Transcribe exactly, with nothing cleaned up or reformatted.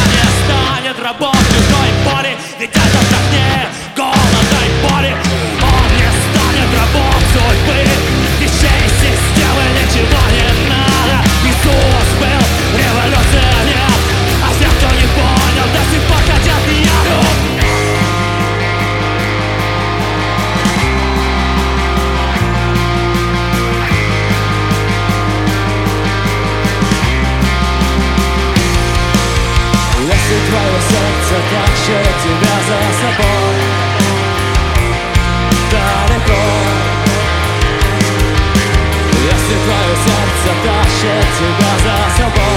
не станет рабом чужой боли, ведь это страшнее голода и боли. Он не станет рабом судьбы, вещей системы ничего не надо. Иисус был революционер, а все, кто не понял, до сих пор хотят яду. Если твое сердце тащит тебя за собой далеко, если твое сердце тащит тебя за собой